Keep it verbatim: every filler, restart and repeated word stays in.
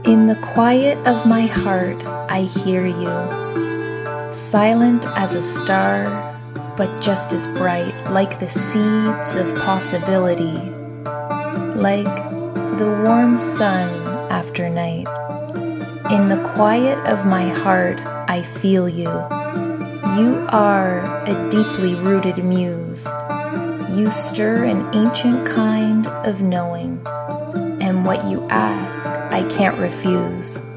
In the quiet of my heart, I hear you, silent as a star, but just as bright, like the seeds of possibility, like the warm sun after night. In the quiet of my heart, I feel you. You are a deeply rooted muse. You stir an ancient kind of knowing, and what you ask, I can't refuse.